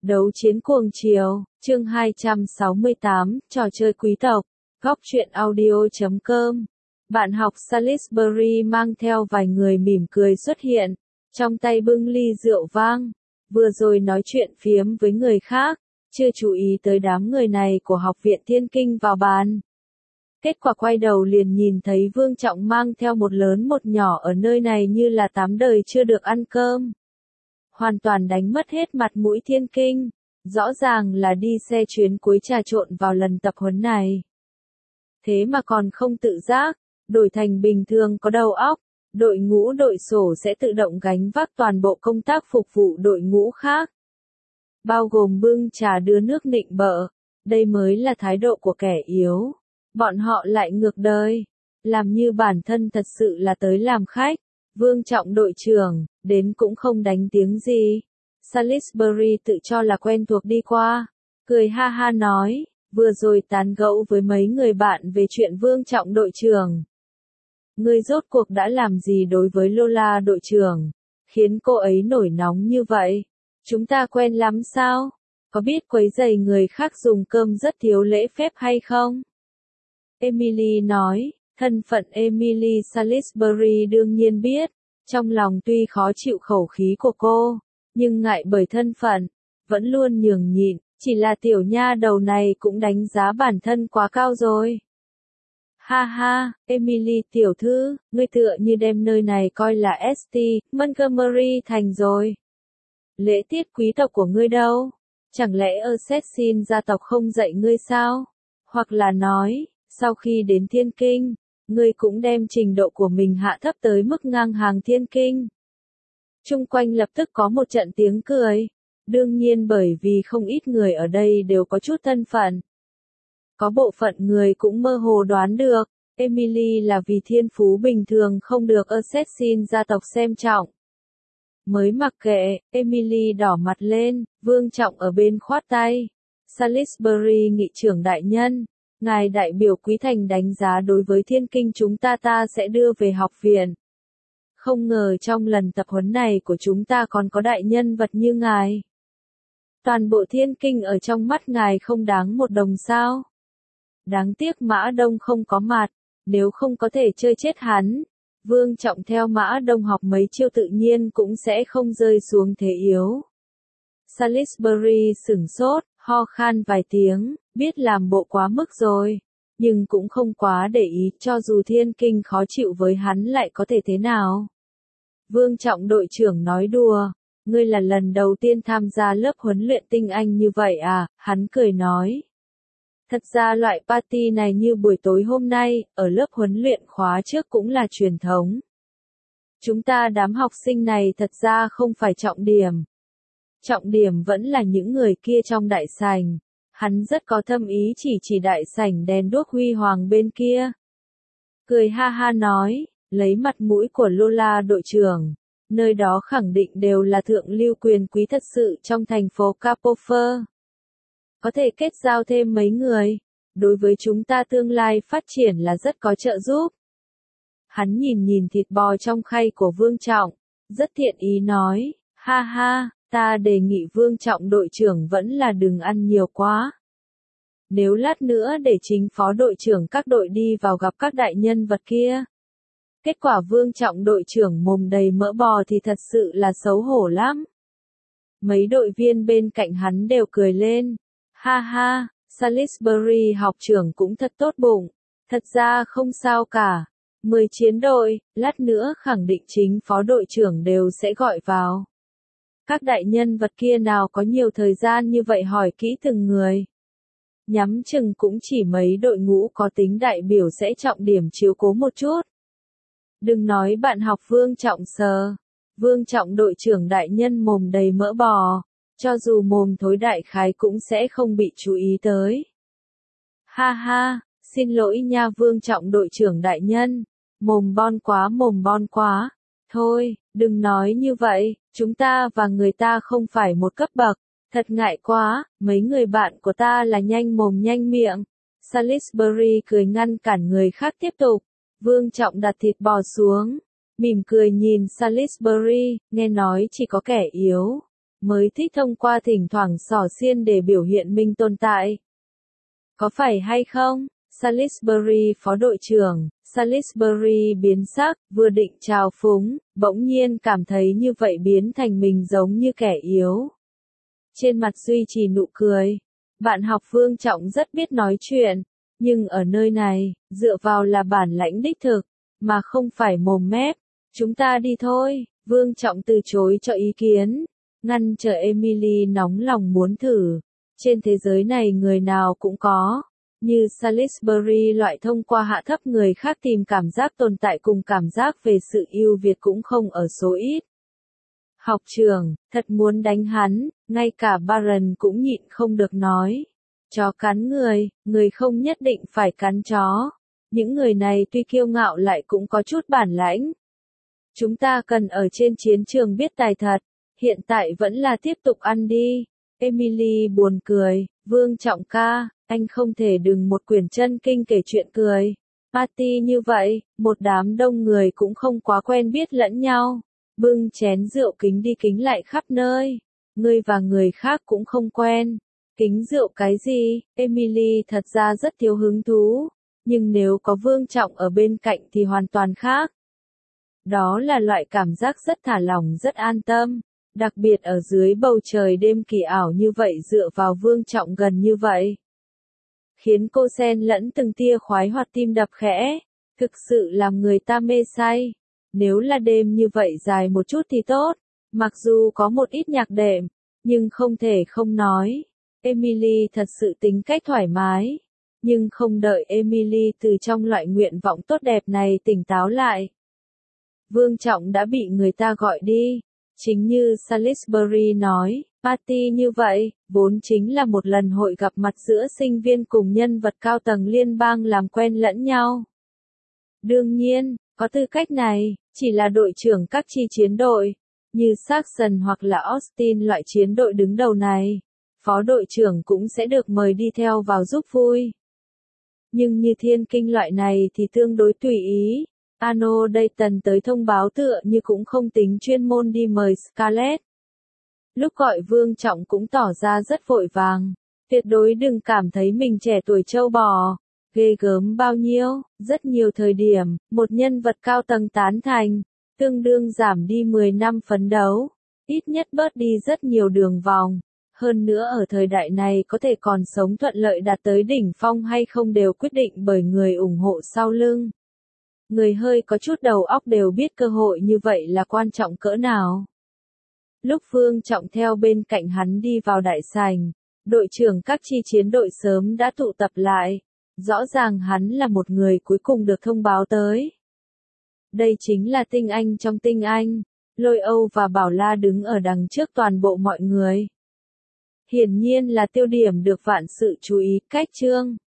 Đấu chiến cuồng chiều, chương 268, trò chơi quý tộc, góc truyện audio.com. Bạn học Salisbury mang theo vài người mỉm cười xuất hiện, trong tay bưng ly rượu vang, vừa rồi nói chuyện phiếm với người khác, chưa chú ý tới đám người này của học viện Thiên Kinh vào bàn. Kết quả quay đầu liền nhìn thấy Vương Trọng mang theo một lớn một nhỏ ở nơi này như là 8 đời chưa được ăn cơm. Hoàn toàn đánh mất hết mặt mũi Thiên Kinh, rõ ràng là đi xe chuyến cuối trà trộn vào lần tập huấn này. Thế mà còn không tự giác, đổi thành bình thường có đầu óc, đội ngũ đội sổ sẽ tự động gánh vác toàn bộ công tác phục vụ đội ngũ khác. Bao gồm bưng trà đưa nước nịnh bợ, đây mới là thái độ của kẻ yếu. Bọn họ lại ngược đời, làm như bản thân thật sự là tới làm khách. Vương Trọng đội trưởng, đến cũng không đánh tiếng gì. Salisbury tự cho là quen thuộc đi qua, cười ha ha nói, vừa rồi tán gẫu với mấy người bạn về chuyện Vương Trọng đội trưởng. Ngươi rốt cuộc đã làm gì đối với Lola đội trưởng, khiến cô ấy nổi nóng như vậy? Chúng ta quen lắm sao? Có biết quấy rầy người khác dùng cơm rất thiếu lễ phép hay không? Emily nói. Thân phận Emily Salisbury đương nhiên biết, trong lòng tuy khó chịu khẩu khí của cô, nhưng ngại bởi thân phận, vẫn luôn nhường nhịn, chỉ là tiểu nha đầu này cũng đánh giá bản thân quá cao rồi. Ha ha, Emily tiểu thư, ngươi tựa như đem nơi này coi là St. Montgomery thành rồi. Lễ tiết quý tộc của ngươi đâu? Chẳng lẽ Assassin gia tộc không dạy ngươi sao? Hoặc là nói, sau khi đến Thiên Kinh, ngươi cũng đem trình độ của mình hạ thấp tới mức ngang hàng Thiên Kinh. Chung quanh lập tức có một trận tiếng cười. Đương nhiên bởi vì không ít người ở đây đều có chút thân phận. Có bộ phận người cũng mơ hồ đoán được, Emily là vì thiên phú bình thường không được Assassin gia tộc xem trọng. Mới mặc kệ, Emily đỏ mặt lên, Vương Trọng ở bên khoát tay. Salisbury nghị trưởng đại nhân. Ngài đại biểu Quý Thành đánh giá đối với Thiên Kinh chúng ta sẽ đưa về học viện. Không ngờ trong lần tập huấn này của chúng ta còn có đại nhân vật như ngài. Toàn bộ Thiên Kinh ở trong mắt ngài không đáng một đồng sao. Đáng tiếc Mã Đông không có mặt, nếu không có thể chơi chết hắn. Vương Trọng theo Mã Đông học mấy chiêu tự nhiên cũng sẽ không rơi xuống thế yếu. Salisbury sửng sốt, ho khan vài tiếng, biết làm bộ quá mức rồi, nhưng cũng không quá để ý, cho dù Thiên Kinh khó chịu với hắn lại có thể thế nào. Vương Trọng đội trưởng nói đùa, ngươi là lần đầu tiên tham gia lớp huấn luyện tinh anh như vậy à, hắn cười nói. Thật ra loại party này như buổi tối hôm nay, ở lớp huấn luyện khóa trước cũng là truyền thống. Chúng ta đám học sinh này thật ra không phải trọng điểm. Trọng điểm vẫn là những người kia trong đại sảnh. Hắn rất có thâm ý chỉ đại sảnh đèn đuốc huy hoàng bên kia. Cười ha ha nói, lấy mặt mũi của Lola đội trưởng. Nơi đó khẳng định đều là thượng lưu quyền quý thật sự trong thành phố Capofer. Có thể kết giao thêm mấy người. Đối với chúng ta tương lai phát triển là rất có trợ giúp. Hắn nhìn thịt bò trong khay của Vương Trọng. Rất thiện ý nói, ha ha. Ta đề nghị Vương Trọng đội trưởng vẫn là đừng ăn nhiều quá. Nếu lát nữa để chính phó đội trưởng các đội đi vào gặp các đại nhân vật kia. Kết quả Vương Trọng đội trưởng mồm đầy mỡ bò thì thật sự là xấu hổ lắm. Mấy đội viên bên cạnh hắn đều cười lên. Ha ha, Salisbury học trưởng cũng thật tốt bụng. Thật ra không sao cả. 10 chiến đội, lát nữa khẳng định chính phó đội trưởng đều sẽ gọi vào. Các đại nhân vật kia nào có nhiều thời gian như vậy hỏi kỹ từng người. Nhắm chừng cũng chỉ mấy đội ngũ có tính đại biểu sẽ trọng điểm chiếu cố một chút. Đừng nói bạn học Vương Trọng sờ. Vương Trọng đội trưởng đại nhân mồm đầy mỡ bò. Cho dù mồm thối đại khái cũng sẽ không bị chú ý tới. Ha ha, xin lỗi nha Vương Trọng đội trưởng đại nhân. Mồm bon quá. Thôi, đừng nói như vậy, chúng ta và người ta không phải một cấp bậc, thật ngại quá, mấy người bạn của ta là nhanh mồm nhanh miệng. Salisbury cười ngăn cản người khác tiếp tục, Vương Trọng đặt thịt bò xuống, mỉm cười nhìn Salisbury, nghe nói chỉ có kẻ yếu mới thích thông qua thỉnh thoảng xỏ xiên để biểu hiện mình tồn tại. Có phải hay không? Salisbury phó đội trưởng, Salisbury biến sắc, vừa định trào phúng, bỗng nhiên cảm thấy như vậy biến thành mình giống như kẻ yếu. Trên mặt duy trì nụ cười. Bạn học Vương Trọng rất biết nói chuyện, nhưng ở nơi này, dựa vào là bản lãnh đích thực, mà không phải mồm mép. Chúng ta đi thôi, Vương Trọng từ chối cho ý kiến, ngăn trở Emily nóng lòng muốn thử. Trên thế giới này người nào cũng có, như Salisbury loại thông qua hạ thấp người khác tìm cảm giác tồn tại cùng cảm giác về sự ưu việt cũng không ở số ít. Học trưởng, thật muốn đánh hắn, ngay cả Baron cũng nhịn không được nói. Chó cắn người, người không nhất định phải cắn chó. Những người này tuy kiêu ngạo lại cũng có chút bản lãnh. Chúng ta cần ở trên chiến trường biết tài thật, hiện tại vẫn là tiếp tục ăn đi. Emily buồn cười, Vương Trọng ca, anh không thể đừng một quyển chân kinh kể chuyện cười. Party như vậy, một đám đông người cũng không quá quen biết lẫn nhau. Bưng chén rượu kính đi kính lại khắp nơi. Ngươi và người khác cũng không quen. Kính rượu cái gì? Emily thật ra rất thiếu hứng thú. Nhưng nếu có Vương Trọng ở bên cạnh thì hoàn toàn khác. Đó là loại cảm giác rất thả lỏng rất an tâm. Đặc biệt ở dưới bầu trời đêm kỳ ảo như vậy dựa vào Vương Trọng gần như vậy. Khiến cô xen lẫn từng tia khoái hoặc tim đập khẽ. Thực sự làm người ta mê say. Nếu là đêm như vậy dài một chút thì tốt. Mặc dù có một ít nhạc đệm, nhưng không thể không nói. Emily thật sự tính cách thoải mái. Nhưng không đợi Emily từ trong loại nguyện vọng tốt đẹp này tỉnh táo lại. Vương Trọng đã bị người ta gọi đi. Chính như Salisbury nói, party như vậy, vốn chính là một lần hội gặp mặt giữa sinh viên cùng nhân vật cao tầng liên bang làm quen lẫn nhau. Đương nhiên, có tư cách này, chỉ là đội trưởng các chi chiến đội, như Saxon hoặc là Austin loại chiến đội đứng đầu này. Phó đội trưởng cũng sẽ được mời đi theo vào giúp vui. Nhưng như thiên kinh loại này thì tương đối tùy ý. Arno Dayton tới thông báo tựa như cũng không tính chuyên môn đi mời Scarlett. Lúc gọi Vương Trọng cũng tỏ ra rất vội vàng. Tuyệt đối đừng cảm thấy mình trẻ tuổi trâu bò. Ghê gớm bao nhiêu, rất nhiều thời điểm, một nhân vật cao tầng tán thành, tương đương giảm đi 10 năm phấn đấu. Ít nhất bớt đi rất nhiều đường vòng. Hơn nữa ở thời đại này có thể còn sống thuận lợi đạt tới đỉnh phong hay không đều quyết định bởi người ủng hộ sau lưng. Người hơi có chút đầu óc đều biết cơ hội như vậy là quan trọng cỡ nào. Lúc Vương Trọng theo bên cạnh hắn đi vào đại sảnh, đội trưởng các chi chiến đội sớm đã tụ tập lại. Rõ ràng hắn là một người cuối cùng được thông báo tới. Đây chính là tinh anh trong tinh anh. Lôi Âu và Bảo La đứng ở đằng trước toàn bộ mọi người. Hiển nhiên là tiêu điểm được vạn sự chú ý, cách chương.